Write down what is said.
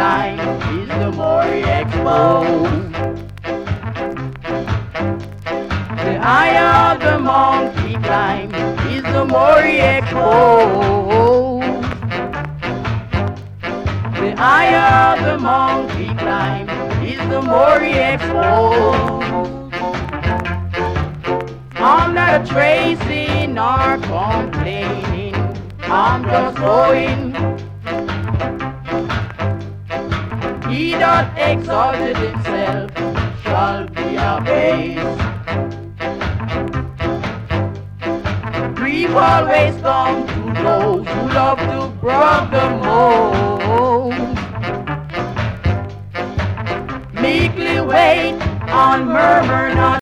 climb is the more he exposed. The higher the monkey climb is the more he exposed. The higher the monkey climb is the more he exposed. I'm not tracing or complaining, I'm just going. He that exalted himself shall be abased. Grief always comes to those who love to brag the most. Meekly wait and murmur not.